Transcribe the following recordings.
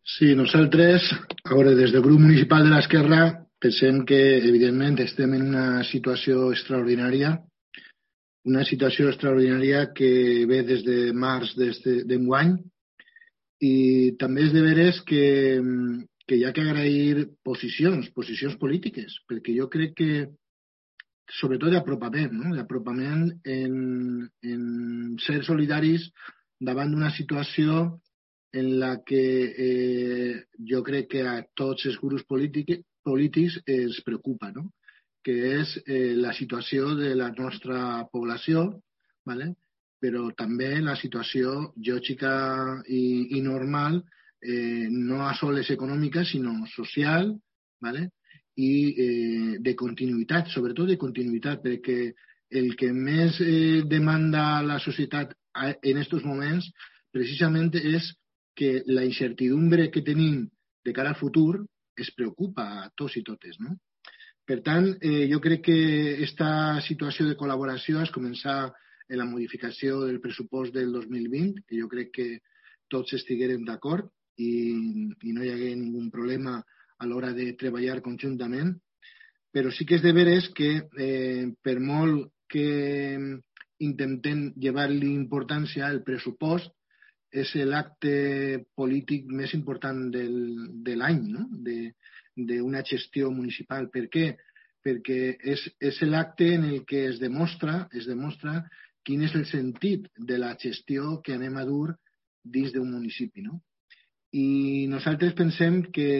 Sí, nosaltres, a veure, des del grup municipal de l'Esquerra pensem que, evidentment, estem en una situació extraordinària que ve des de març d'enguany, i també és de veres que hi ha que agrair posicions polítiques, perquè jo crec que, sobretot d'apropament, no? D'apropament en ser solidaris davant d'una situació en la que jo crec que a tots els grups polítics ens preocupa, no? Que és la situació de la nostra població, ¿vale? Però també la situació lògica i normal, no a soles econòmica, sinó social, ¿vale? I de continuïtat, sobretot de continuïtat, perquè el que més demanda la societat en aquests moments precisament és que la incertidumbre que tenim de cara al futur es preocupa a tots i totes, no? Per tant, jo crec que aquesta situació de col·laboració es començar en la modificació del pressupost del 2020, que jo crec que tots estiguérem d'acord i no hi hagué ningú problema a l'hora de treballar conjuntament, però sí que és de veres que per molt que intentem llevar-li importància, el pressupost és l'acte polític més important de l'any, no? D'una gestió municipal. Per què? Perquè és l'acte en el que es demostra quin és el sentit de la gestió que anem a dur dins d'un municipi, no? I nosaltres pensem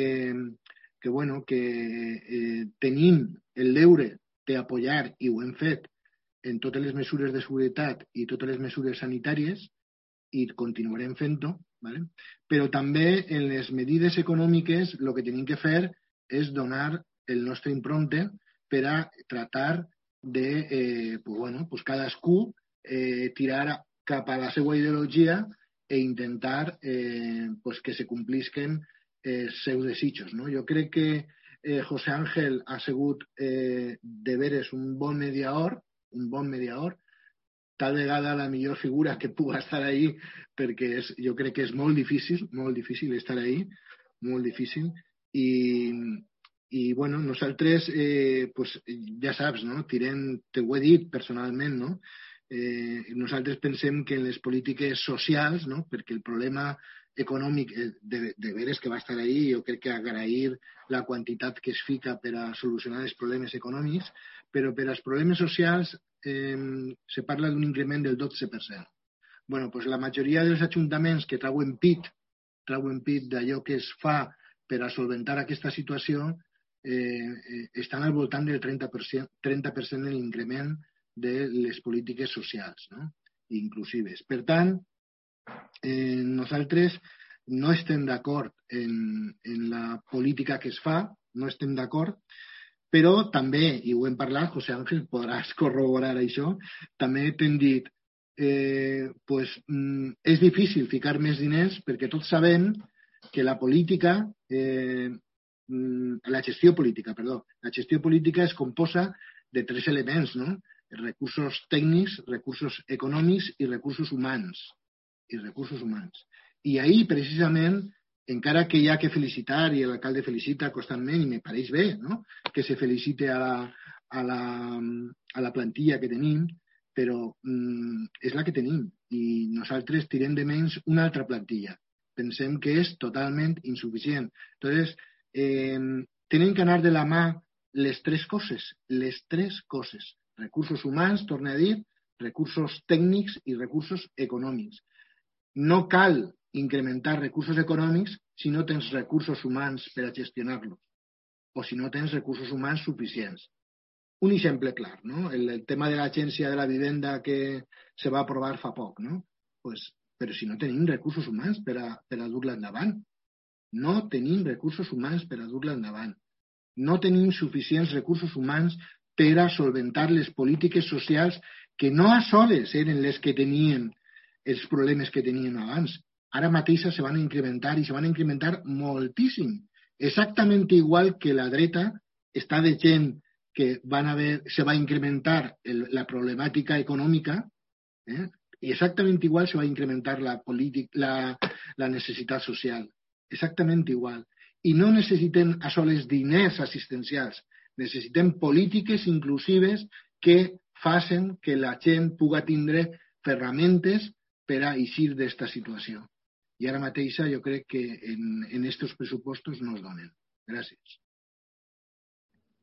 que tenim el deure d'apoyar, i ho hem fet, en totes les mesures de seguretat i totes les mesures sanitàries, i continuarem fent-ho, ¿vale? Però també en les medides econòmiques el que tenim que fer és donar el nostre impronte per a tratar de cadascú tirar cap a la seva ideologia i intentar que se complisquen els seus desitjos, no? Jo crec que José Ángel ha sigut de veres un bon mediador, tal vegada la millor figura que puga estar ahí, perquè jo crec que és molt difícil estar ahí, molt difícil, i bueno, nosaltres, ja saps, no? Te ho he dit personalment, no? Nosaltres pensem que en les polítiques socials, no? Perquè el problema econòmic de veres que va estar ahí, jo crec que agrair la quantitat que es fica per a solucionar els problemes econòmics, però per als problemes socials se parla d'un increment del 12%. Bueno, pues la majoria dels ajuntaments que trauen pit d'allò que es fa per a solventar aquesta situació estan al voltant del 30% de l'increment de les polítiques socials, no? Inclusives. Per tant, nosaltres no estem d'acord en la política que es fa, no estem d'acord, però també, i ho hem parlat, José Ángel, podràs corroborar això, també t'hem dit, és difícil ficar més diners perquè tots sabem que la gestió política es composa de 3 elements, no? Recursos tècnics, recursos econòmics i recursos humans. I ahir, precisament, encara que hi ha que felicitar, i l'alcalde felicita constantment, i me pareix bé, no? Que se felicite a la plantilla que tenim, però és la que tenim, i nosaltres tirem de menys una altra plantilla. Pensem que és totalment insuficient. Entonces, tenen que anar de la mà les tres coses. Recursos humans, torno a dir, recursos tècnics i recursos econòmics. No cal incrementar recursos econòmics si no tens recursos humans per a gestionar-los, o si no tens recursos humans suficients. Un exemple clar, no? El tema de l'agència de la vivenda que se va aprovar fa poc, no? Però si no tenim recursos humans per a dur-la endavant. No tenim recursos humans per a dur-la endavant. No tenim suficients recursos humans per a solventar les polítiques socials que no a soles eren les que tenien els problemes que tenien abans. Ara mateix se van incrementar, i se van incrementar moltíssim. Exactament igual que la dreta està de gent que se va incrementar la problemàtica econòmica, i exactament igual se va incrementar la necessitat social. exactament igual. I no necessitem a soles diners assistencials, necessitem polítiques inclusives que facin que la gent puga tindre ferramentes per a eixir d'esta situació. I ara mateixa jo crec que en estos pressupostos no es donen. Gràcies.